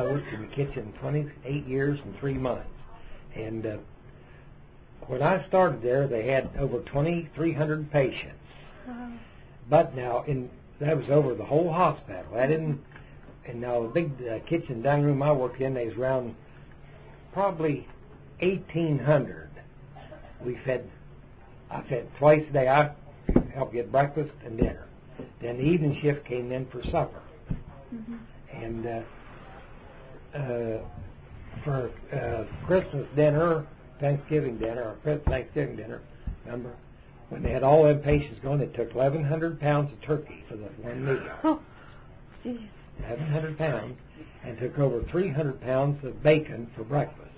worked in the kitchen 28 years and 3 months. And when I started there, they had over 2,300 patients. Wow. But now, that was over the whole hospital. That didn't. And now the big kitchen dining room I worked in, there was around probably 1,800. I fed twice a day. I helped get breakfast and dinner. Then the evening shift came in for supper. Mm-hmm. And for Christmas dinner, Thanksgiving dinner, remember, when they had all them patients going, they took 1,100 pounds of turkey for the one meal. Oh, geez. 1,100 pounds, and took over 300 pounds of bacon for breakfast.